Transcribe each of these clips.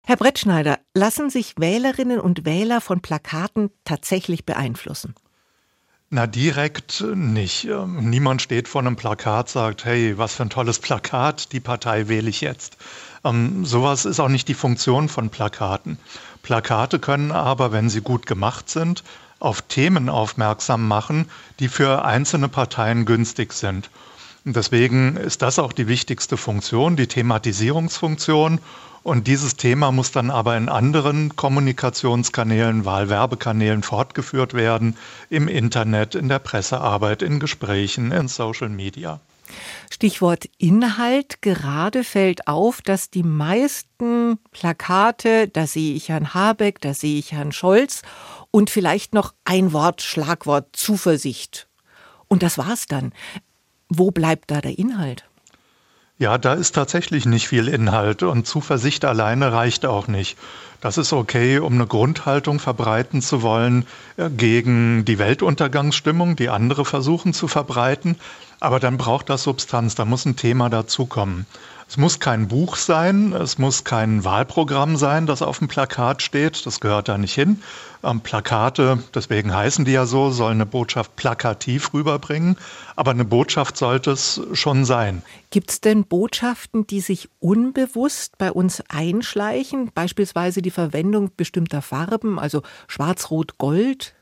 Herr Brettschneider, lassen sich Wählerinnen und Wähler von Plakaten tatsächlich beeinflussen? Na, direkt nicht. Niemand steht vor einem Plakat, sagt, hey, was für ein tolles Plakat, die Partei wähle ich jetzt. Sowas ist auch nicht die Funktion von Plakaten. Plakate können aber, wenn sie gut gemacht sind, auf Themen aufmerksam machen, die für einzelne Parteien günstig sind. Und deswegen ist das auch die wichtigste Funktion, die Thematisierungsfunktion. Und dieses Thema muss dann aber in anderen Kommunikationskanälen, Wahlwerbekanälen fortgeführt werden, im Internet, in der Pressearbeit, in Gesprächen, in Social Media. Stichwort Inhalt. Gerade fällt auf, dass die meisten Plakate, da sehe ich Herrn Habeck, da sehe ich Herrn Scholz und vielleicht noch ein Wort, Schlagwort, Zuversicht. Und das war's dann. Wo bleibt da der Inhalt? Ja, da ist tatsächlich nicht viel Inhalt und Zuversicht alleine reicht auch nicht. Das ist okay, um eine Grundhaltung verbreiten zu wollen gegen die Weltuntergangsstimmung, die andere versuchen zu verbreiten. Aber dann braucht das Substanz, da muss ein Thema dazukommen. Es muss kein Buch sein, es muss kein Wahlprogramm sein, das auf dem Plakat steht, das gehört da nicht hin. Plakate, deswegen heißen die ja so, sollen eine Botschaft plakativ rüberbringen, aber eine Botschaft sollte es schon sein. Gibt es denn Botschaften, die sich unbewusst bei uns einschleichen, beispielsweise die Verwendung bestimmter Farben, also Schwarz-Rot-Gold?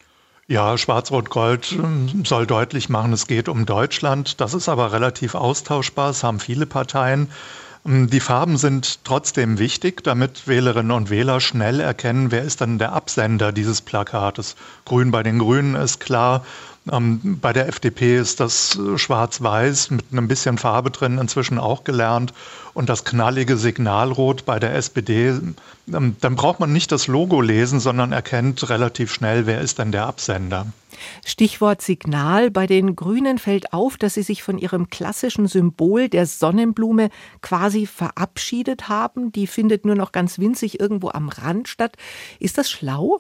Ja, Schwarz-Rot-Gold soll deutlich machen, es geht um Deutschland. Das ist aber relativ austauschbar, das haben viele Parteien. Die Farben sind trotzdem wichtig, damit Wählerinnen und Wähler schnell erkennen, wer ist dann der Absender dieses Plakates. Grün bei den Grünen ist klar. Bei der FDP ist das Schwarz-Weiß mit einem bisschen Farbe drin inzwischen auch gelernt. Und das knallige Signalrot bei der SPD, dann braucht man nicht das Logo lesen, sondern erkennt relativ schnell, wer ist denn der Absender. Stichwort Signal. Bei den Grünen fällt auf, dass sie sich von ihrem klassischen Symbol der Sonnenblume quasi verabschiedet haben. Die findet nur noch ganz winzig irgendwo am Rand statt. Ist das schlau?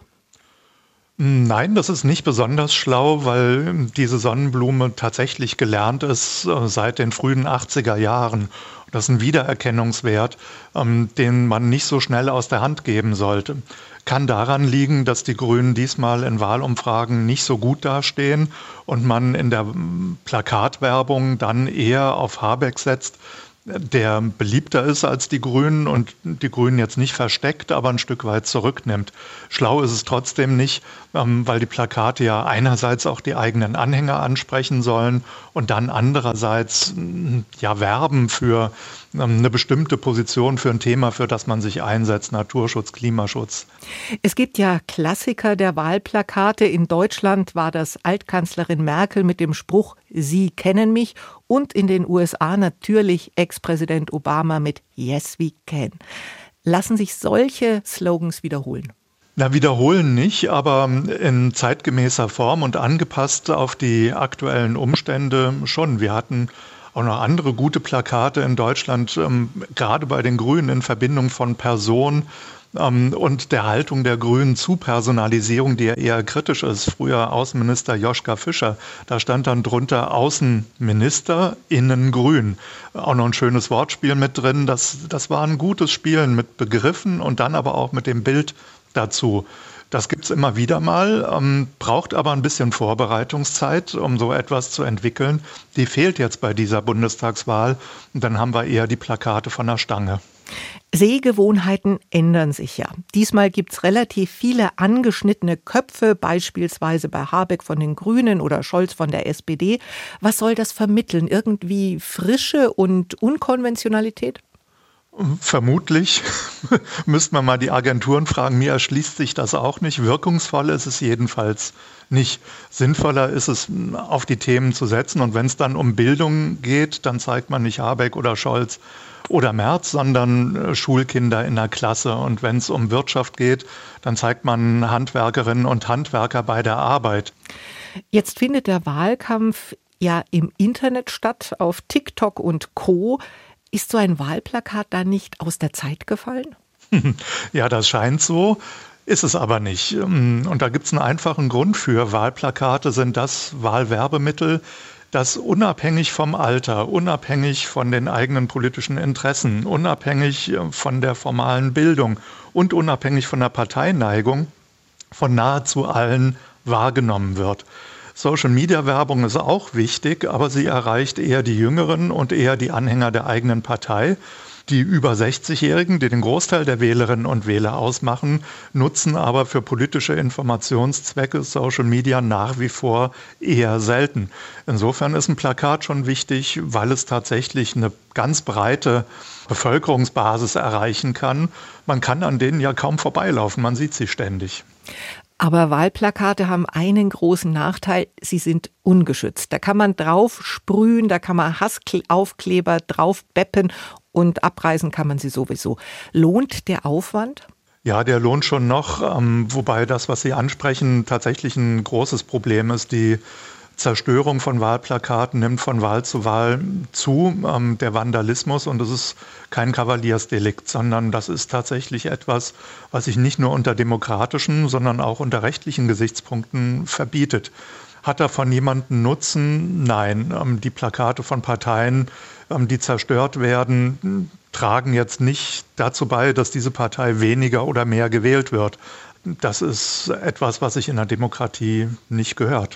Nein, das ist nicht besonders schlau, weil diese Sonnenblume tatsächlich gelernt ist seit den frühen 80er Jahren. Das ist ein Wiedererkennungswert, den man nicht so schnell aus der Hand geben sollte. Kann daran liegen, dass die Grünen diesmal in Wahlumfragen nicht so gut dastehen und man in der Plakatwerbung dann eher auf Habeck setzt, der beliebter ist als die Grünen und die Grünen jetzt nicht versteckt, aber ein Stück weit zurücknimmt. Schlau ist es trotzdem nicht, weil die Plakate ja einerseits auch die eigenen Anhänger ansprechen sollen und dann andererseits ja werben für eine bestimmte Position, für ein Thema, für das man sich einsetzt, Naturschutz, Klimaschutz. Es gibt ja Klassiker der Wahlplakate. In Deutschland war das Altkanzlerin Merkel mit dem Spruch „Sie kennen mich" und in den USA natürlich Ex-Präsident Obama mit „Yes, we can". Lassen sich solche Slogans wiederholen? Na, wiederholen nicht, aber in zeitgemäßer Form und angepasst auf die aktuellen Umstände schon. Wir hatten auch noch andere gute Plakate in Deutschland, gerade bei den Grünen in Verbindung von Person und der Haltung der Grünen zu Personalisierung, die ja eher kritisch ist. Früher Außenminister Joschka Fischer, da stand dann drunter Außenminister, innen grün. Auch noch ein schönes Wortspiel mit drin. Das war ein gutes Spielen mit Begriffen und dann aber auch mit dem Bild dazu. Das gibt es immer wieder mal, braucht aber ein bisschen Vorbereitungszeit, um so etwas zu entwickeln. Die fehlt jetzt bei dieser Bundestagswahl und dann haben wir eher die Plakate von der Stange. Sehgewohnheiten ändern sich ja. Diesmal gibt es relativ viele angeschnittene Köpfe, beispielsweise bei Habeck von den Grünen oder Scholz von der SPD. Was soll das vermitteln? Irgendwie Frische und Unkonventionalität? Vermutlich müsste man mal die Agenturen fragen, mir erschließt sich das auch nicht. Wirkungsvoll ist es jedenfalls nicht. Sinnvoller ist es, auf die Themen zu setzen. Und wenn es dann um Bildung geht, dann zeigt man nicht Habeck oder Scholz oder Merz, sondern Schulkinder in der Klasse. Und wenn es um Wirtschaft geht, dann zeigt man Handwerkerinnen und Handwerker bei der Arbeit. Jetzt findet der Wahlkampf ja im Internet statt, auf TikTok und Co. Ist so ein Wahlplakat da nicht aus der Zeit gefallen? Ja, das scheint so, ist es aber nicht. Und da gibt es einen einfachen Grund für. Wahlplakate sind das Wahlwerbemittel, dass unabhängig vom Alter, unabhängig von den eigenen politischen Interessen, unabhängig von der formalen Bildung und unabhängig von der Parteineigung von nahezu allen wahrgenommen wird. Social-Media-Werbung ist auch wichtig, aber sie erreicht eher die Jüngeren und eher die Anhänger der eigenen Partei. Die über 60-Jährigen, die den Großteil der Wählerinnen und Wähler ausmachen, nutzen aber für politische Informationszwecke Social Media nach wie vor eher selten. Insofern ist ein Plakat schon wichtig, weil es tatsächlich eine ganz breite Bevölkerungsbasis erreichen kann. Man kann an denen ja kaum vorbeilaufen, man sieht sie ständig. Aber Wahlplakate haben einen großen Nachteil, sie sind ungeschützt. Da kann man drauf sprühen, da kann man Hassaufkleber drauf beppen und abreißen kann man sie sowieso. Lohnt der Aufwand? Ja, der lohnt schon noch, wobei das, was Sie ansprechen, tatsächlich ein großes Problem ist. Die Zerstörung von Wahlplakaten nimmt von Wahl zu Wahl zu, der Vandalismus. Und das ist kein Kavaliersdelikt, sondern das ist tatsächlich etwas, was sich nicht nur unter demokratischen, sondern auch unter rechtlichen Gesichtspunkten verbietet. Hat davon jemanden Nutzen? Nein. Die Plakate von Parteien, die zerstört werden, tragen jetzt nicht dazu bei, dass diese Partei weniger oder mehr gewählt wird. Das ist etwas, was sich in der Demokratie nicht gehört.